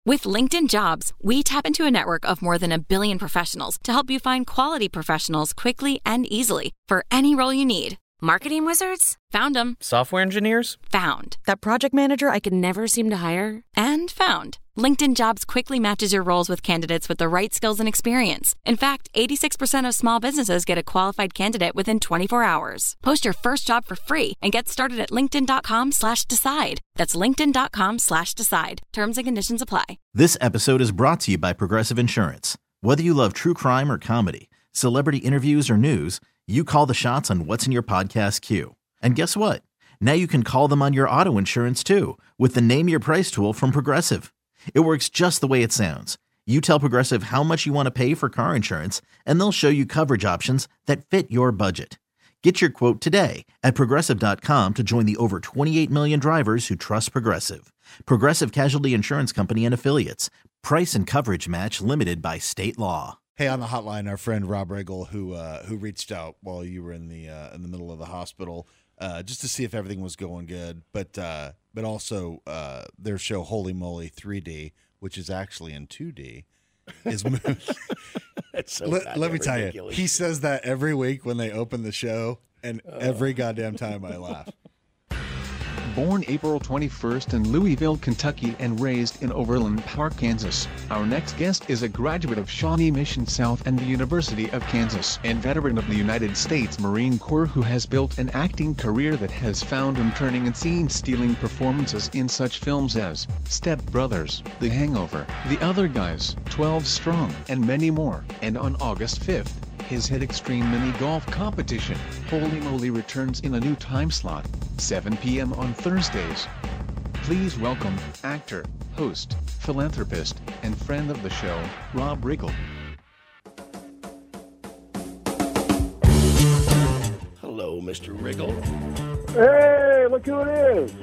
With LinkedIn Jobs, we tap into a network of more than 1 billion professionals to help you find quality professionals quickly and easily for any role you need. Marketing wizards? Found them. Software engineers? Found. That project manager I could never seem to hire? And found. LinkedIn Jobs quickly matches your roles with candidates with the right skills and experience. In fact, 86% of small businesses get a qualified candidate within 24 hours. Post your first job for free and get started at linkedin.com/decide. That's linkedin.com/decide. Terms and conditions apply. This episode is brought to you by Progressive Insurance. Whether you love true crime or comedy, celebrity interviews or news, you call the shots on what's in your podcast queue. And guess what? Now you can call them on your auto insurance too with the Name Your Price tool from Progressive. It works just the way it sounds. You tell Progressive how much you want to pay for car insurance, and they'll show you coverage options that fit your budget. Get your quote today at Progressive.com to join the over 28 million drivers who trust Progressive. Progressive Casualty Insurance Company and Affiliates. Price and coverage match limited by state law. Hey, on the hotline, our friend Rob Riggle, who reached out while you were in the middle of the hospital, just to see if everything was going good, but also their show Holy Moly 3D, which is actually in 2D, is moved. Let me tell you, he says that every week when they open the show, and every goddamn time I laugh. Born April 21st in Louisville, Kentucky and raised in Overland Park, Kansas, our next guest is a graduate of Shawnee Mission South and the University of Kansas and veteran of the United States Marine Corps who has built an acting career that has found him turning and scene-stealing performances in such films as Step Brothers, The Hangover, The Other Guys, 12 Strong, and many more. And on August 5th, his hit Extreme Mini Golf competition, Holy Moly, returns in a new time slot, 7 p.m. on Thursdays. Please welcome actor, host, philanthropist, and friend of the show, Rob Riggle. Hello, Mr. Riggle. Hey, look who it is.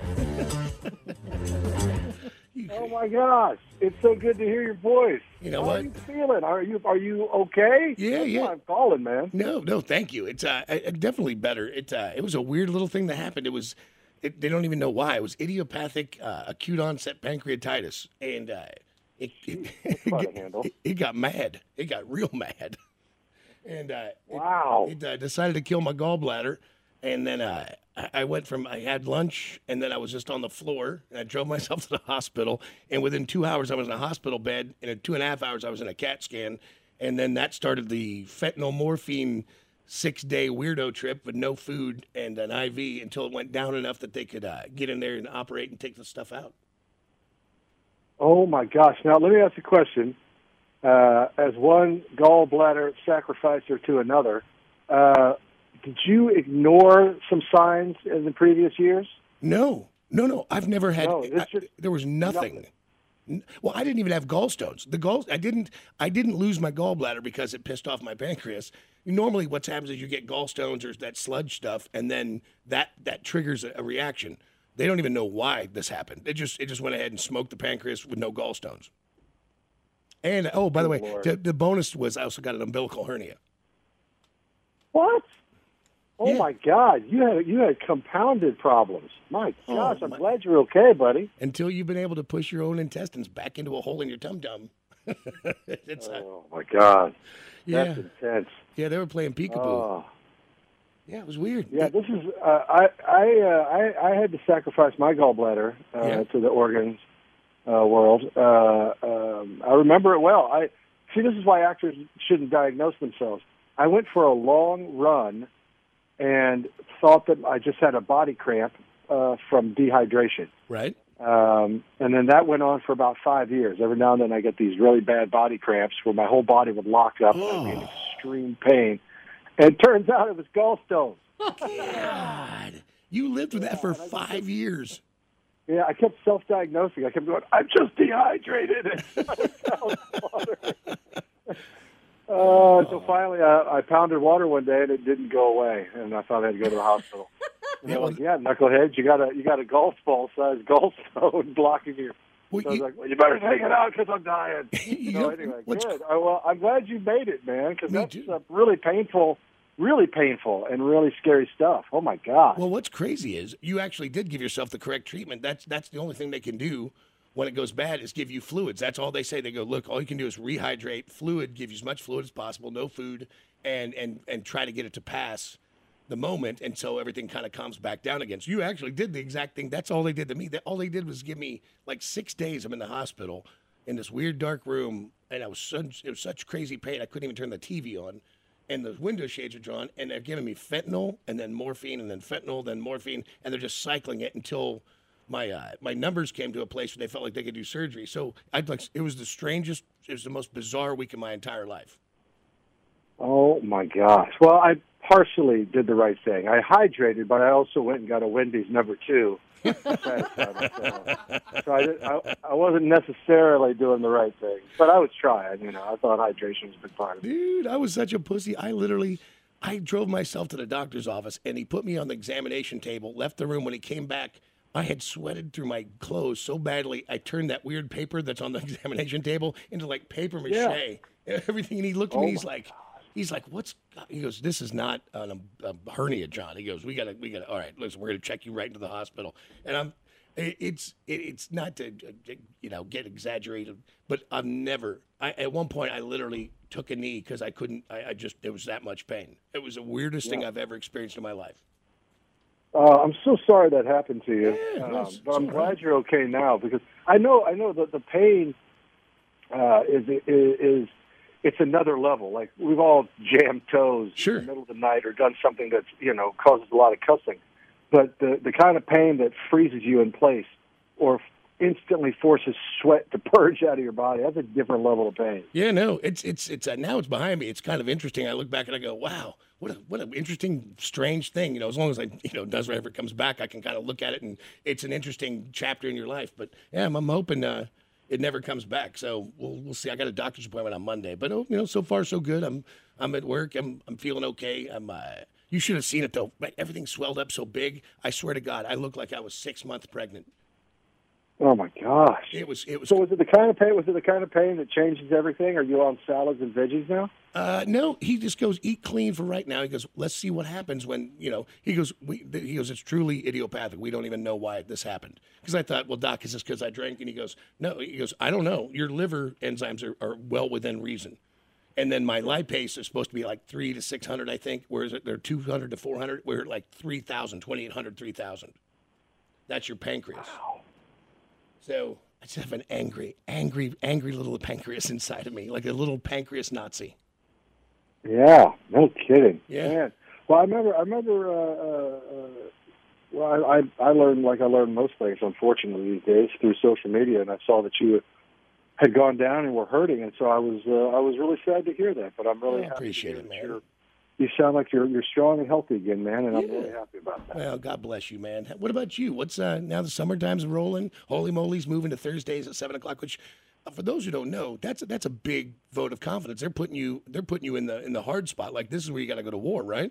Oh my gosh, it's so good to hear your voice. You know How what? are you feeling? Are you okay? Yeah, That's yeah. why I'm calling, man. No, thank you. It's definitely better. It was a weird little thing that happened. They don't even know why. It was idiopathic acute onset pancreatitis, and it got mad. It got real mad, and wow. It decided to kill my gallbladder, and then I had lunch, and then I was just on the floor, and I drove myself to the hospital, and within 2 hours, I was in a hospital bed, and in 2.5 hours, I was in a CAT scan, and then that started the fentanyl morphine 6-day weirdo trip with no food and an IV until it went down enough that they could get in there and operate and take the stuff out. Oh my gosh. Now, let me ask you a question. As one gallbladder sacrificer to another, did you ignore some signs in the previous years? No. I've never had. There was nothing. Well, I didn't even have gallstones. I didn't lose my gallbladder because it pissed off my pancreas. Normally, what happens is you get gallstones or that sludge stuff, and then that triggers a reaction. They don't even know why this happened. It just went ahead and smoked the pancreas with no gallstones. And by the way, the bonus was I also got an umbilical hernia. What? Oh my God! You had compounded problems. My gosh! I'm glad you're okay, buddy. Until you've been able to push your own intestines back into a hole in your tum-tum. Oh my God! That's intense. Yeah, they were playing peekaboo. Oh. Yeah, it was weird. Yeah, this is. I had to sacrifice my gallbladder to the organs world. I remember it well. This is why actors shouldn't diagnose themselves. I went for a long run and thought that I just had a body cramp from dehydration. Right. And then that went on for about 5 years. Every now and then I get these really bad body cramps where my whole body would lock up and I'd be in extreme pain. And it turns out it was gallstones. God. You lived with that for 5 years. Yeah, I kept self-diagnosing. I kept going, I'm just dehydrated. So finally, I pounded water one day, and it didn't go away, and I thought I had to go to the hospital. And they're like, yeah, knucklehead, you got a golf ball-sized gallstone blocking you. So I was like, well, you better take it out because I'm dying. So anyway, good. Well, I'm glad you made it, man, because that's really painful and really scary stuff. Oh, my God. Well, what's crazy is you actually did give yourself the correct treatment. That's the only thing they can do when it goes bad is give you fluids. That's all they say. They go, look, all you can do is rehydrate. Fluid, give you as much fluid as possible, no food, and try to get it to pass the moment until everything kind of calms back down again. So you actually did the exact thing. That's all they did to me. All they did was give me like 6 days. I'm in the hospital in this weird dark room, and it was such crazy pain. I couldn't even turn the TV on, and the window shades are drawn, and they're giving me fentanyl and then morphine and then fentanyl, then morphine, and they're just cycling it until my numbers came to a place where they felt like they could do surgery. So it was the most bizarre week of my entire life. Oh my gosh! Well, I partially did the right thing. I hydrated, but I also went and got a Wendy's number 2. So I wasn't necessarily doing the right thing, but I was trying. I thought hydration was a big part of it. Dude, I was such a pussy. I drove myself to the doctor's office, and he put me on the examination table. Left the room. When he came back, I had sweated through my clothes so badly, I turned that weird paper that's on the examination table into like paper mache and everything. And he looked at me. He's like, he goes, this is not a hernia, John. He goes, we gotta. All right, listen, we're gonna check you right into the hospital. And it's not to get exaggerated, but at one point I literally took a knee because I couldn't. It was that much pain. It was the weirdest thing I've ever experienced in my life. I'm so sorry that happened to you, but I'm glad you're okay now, because I know that the pain is it's another level. Like, we've all jammed toes in the middle of the night or done something that's causes a lot of cussing, but the kind of pain that freezes you in place or instantly forces sweat to purge out of your body, that's a different level of pain. Yeah, no, it's now it's behind me. It's kind of interesting. I look back and I go, wow, what an interesting, strange thing. As long as does whatever comes back, I can kind of look at it, and it's an interesting chapter in your life. But yeah, I'm hoping it never comes back. So we'll see. I got a doctor's appointment on Monday, but so far so good. I'm at work. I'm feeling okay. You should have seen it though. Everything swelled up so big. I swear to God, I looked like I was 6 months pregnant. Oh my gosh! It was. So was it the kind of pain? Was it the kind of pain that changes everything? Are you on salads and veggies now? No. He just goes, eat clean for right now. He goes, let's see what happens when He goes, it's truly idiopathic. We don't even know why this happened. Because I thought, well, doc, is this because I drank? And he goes, no. He goes, I don't know. Your liver enzymes are well within reason. And then my lipase is supposed to be like 300 to 600, I think. Whereas they're 200 to 400. We're like 3,000, 2,800, 3,000. That's your pancreas. Wow. So I just have an angry little pancreas inside of me, like a little pancreas Nazi. Yeah, no kidding. Yeah. Man. Well, I remember. I learned, like I learned most things, unfortunately, these days through social media, and I saw that you had gone down and were hurting, and so I was really sad to hear that. But I'm really happy. Appreciate it, man. You sound like you're strong and healthy again, man, and I'm really happy about that. Well, God bless you, man. What about you? What's now the summertime's rolling? Holy moly's moving to Thursdays at 7:00, which, for those who don't know, that's a big vote of confidence. They're putting you in the hard spot. Like, this is where you got to go to war, right?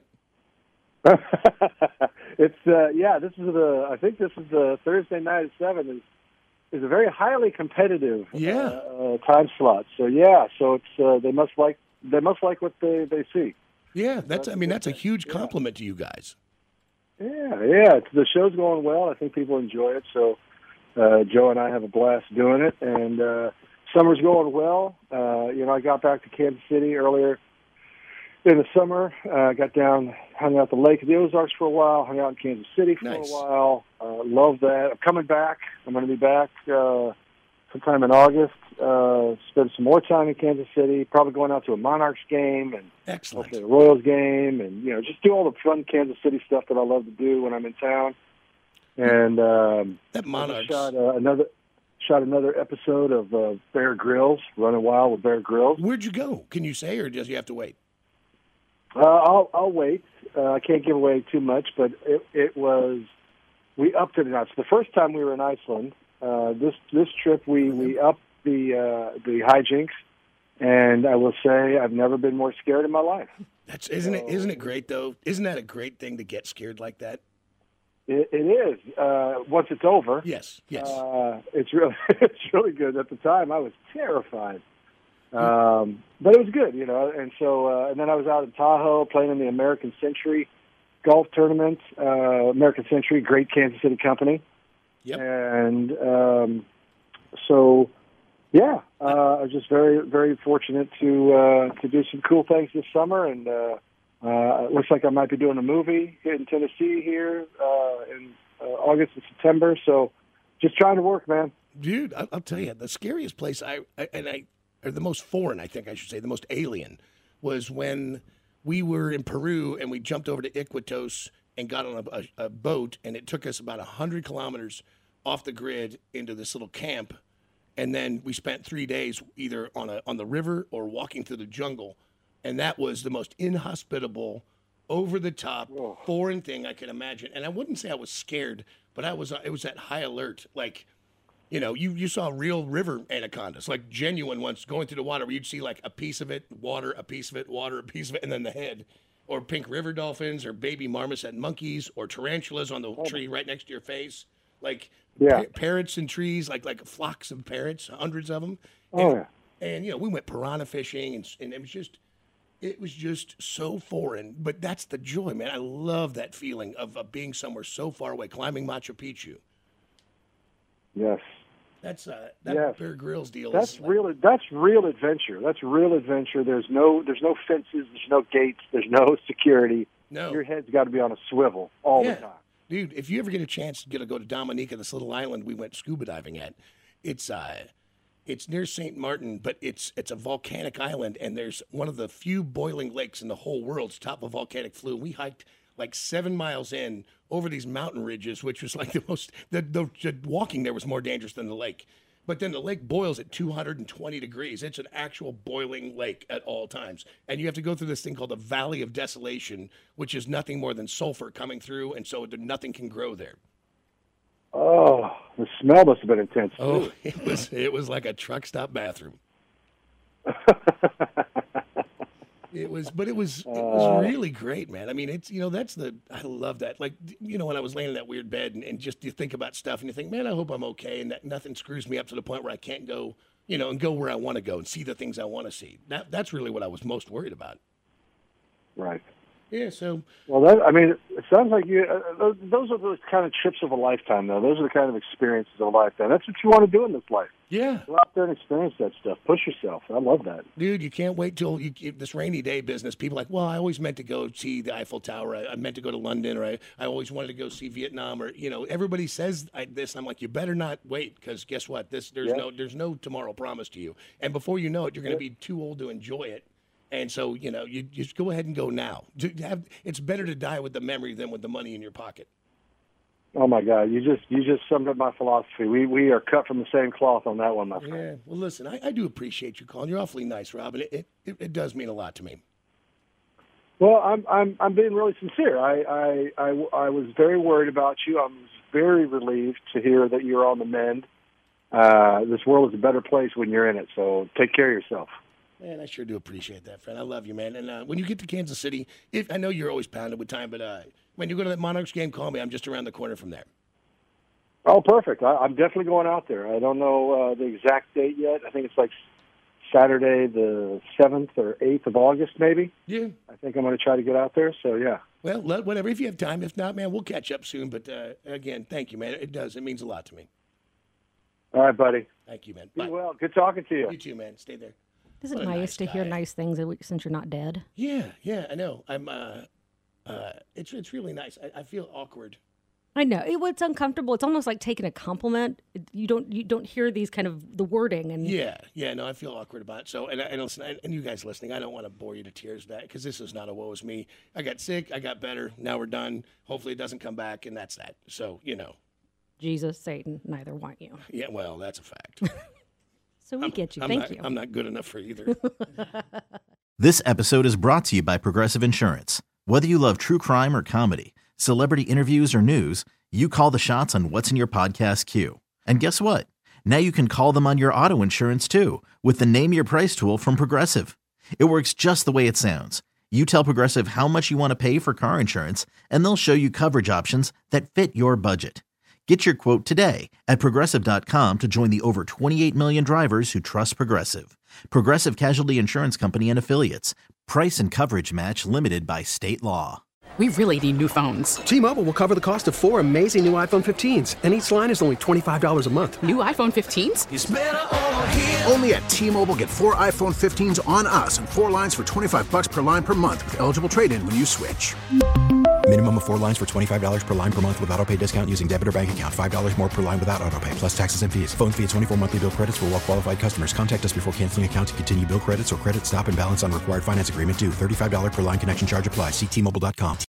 It's I think this is the Thursday night at 7 is a very highly competitive time slot. So it's they must like what they see. Yeah, that's a huge compliment to you guys. Yeah. The show's going well. I think people enjoy it. So Joe and I have a blast doing it, and summer's going well. I got back to Kansas City earlier in the summer. Got down, hung out the Lake of the Ozarks for a while, hung out in Kansas City for a while. Love that. I'm coming back. I'm going to be back sometime in August. Spend some more time in Kansas City, probably going out to a Monarchs game and excellent a Royals game, and just do all the fun Kansas City stuff that I love to do when I'm in town. And that Monarchs shot another episode of Bear Grylls, Running Wild with Bear Grylls. Where'd you go? Can you say, or does you have to wait? I'll wait. I can't give away too much, but we upped it a notch. The first time we were in Iceland, this trip we upped the hijinks, and I will say I've never been more scared in my life. Isn't it great though? Isn't that a great thing to get scared like that? It is. Once it's over. Yes. It's really good. At the time, I was terrified, but it was good, And so, and then I was out in Tahoe playing in the American Century golf tournament. American Century, great Kansas City company. Yep. And So, yeah, I was just very, very fortunate to do some cool things this summer, and it looks like I might be doing a movie in Tennessee here in August and September. So, just trying to work, man. Dude, I'll tell you, the scariest place or the most foreign, I think I should say, the most alien, was when we were in Peru and we jumped over to Iquitos and got on a boat, and it took us about 100 kilometers off the grid into this little camp, and then we spent 3 days either on the river or walking through the jungle, and that was the most inhospitable, over-the-top, foreign thing I could imagine. And I wouldn't say I was scared, but it was at high alert, like. You know, you saw real river anacondas, like genuine ones going through the water where you'd see like a piece of it, water, a piece of it, water, a piece of it, and then the head. Or pink river dolphins or baby marmoset monkeys or tarantulas on the tree right next to your face. Like parrots in trees, like flocks of parrots, hundreds of them. And, you know, we went piranha fishing and it was just so foreign. But that's the joy, man. I love that feeling of being somewhere so far away, climbing Machu Picchu. Yes. That's Bear Grylls deal. That's real adventure. That's real adventure. There's no fences. There's no gates. There's no security. No. Your head's got to be on a swivel all the time. Dude, if you ever get a chance to go to Dominica, this little island we went scuba diving at, it's near St. Martin, but it's a volcanic island, and there's one of the few boiling lakes in the whole world. It's top of volcanic flume. We hiked like 7 miles in over these mountain ridges, which was like the walking there was more dangerous than the lake. But then the lake boils at 220 degrees. It's an actual boiling lake at all times. And you have to go through this thing called the Valley of Desolation, which is nothing more than sulfur coming through, and so nothing can grow there. Oh, the smell must have been intense, too. Oh, it was like a truck stop bathroom. It was really great, man. I mean, I love that. Like, you know, when I was laying in that weird bed and just you think about stuff and you think, man, I hope I'm okay and that nothing screws me up to the point where I can't go, you know, and go where I want to go and see the things I want to see. That's really what I was most worried about. Right. Yeah, so. Well, it sounds like those are the kind of trips of a lifetime, though. Those are the kind of experiences of a lifetime. That's what you want to do in this life. Yeah. Go out there and experience that stuff. Push yourself. I love that. Dude, you can't wait till this rainy day business. People are like, well, I always meant to go see the Eiffel Tower. I meant to go to London, or I always wanted to go see Vietnam, or, you know, everybody says this. And I'm like, you better not wait, because guess what? There's no tomorrow promised to you. And before you know it, you're going to be too old to enjoy it. And so, you know, you just go ahead and go now. It's better to die with the memory than with the money in your pocket. Oh my God! You just summed up my philosophy. We are cut from the same cloth on that one, my friend. Yeah. Well, listen, I do appreciate you calling. You're awfully nice, Rob, and it does mean a lot to me. Well, I'm being really sincere. I was very worried about you. I was very relieved to hear that you're on the mend. This world is a better place when you're in it. So take care of yourself. Man, I sure do appreciate that, friend. I love you, man. And when you get to Kansas City, I know you're always pounded with time, but when you go to that Monarchs game, call me. I'm just around the corner from there. Oh, perfect. I'm definitely going out there. I don't know the exact date yet. I think it's like Saturday the 7th or 8th of August, maybe. Yeah. I think I'm going to try to get out there, so yeah. Well, whatever. If you have time. If not, man, we'll catch up soon. But, again, thank you, man. It does. It means a lot to me. All right, buddy. Thank you, man. Be well. Good talking to you. You too, man. Stay there. Isn't it nice to hear nice things since you're not dead? Yeah, I know. I'm. It's really nice. I feel awkward. I know it's uncomfortable. It's almost like taking a compliment. You don't hear these kind of the wording and. Yeah. No, I feel awkward about it. So and listen, and you guys listening, I don't want to bore you to tears with that because this is not a woe is me. I got sick. I got better. Now we're done. Hopefully it doesn't come back, and that's that. So you know. Jesus, Satan, neither want you. Yeah, well, that's a fact. So we get you. Thank you. I'm not good enough for either. This episode is brought to you by Progressive Insurance. Whether you love true crime or comedy, celebrity interviews or news, you call the shots on what's in your podcast queue. And guess what? Now you can call them on your auto insurance too with the Name Your Price tool from Progressive. It works just the way it sounds. You tell Progressive how much you want to pay for car insurance, and they'll show you coverage options that fit your budget. Get your quote today at Progressive.com to join the over 28 million drivers who trust Progressive. Progressive Casualty Insurance Company and Affiliates. Price and coverage match limited by state law. We really need new phones. T-Mobile will cover the cost of 4 amazing new iPhone 15s, and each line is only $25 a month. New iPhone 15s? It's better over here. Only at T-Mobile, get 4 iPhone 15s on us and 4 lines for $25 per line per month with eligible trade-in when you switch. Minimum of 4 lines for $25 per line per month with autopay discount using debit or bank account. $5 more per line without autopay, plus taxes and fees. Phone fee at 24 monthly bill credits for well-qualified customers. Contact us before canceling account to continue bill credits or credit stop and balance on required finance agreement due. $35 per line connection charge applies. See T-Mobile.com.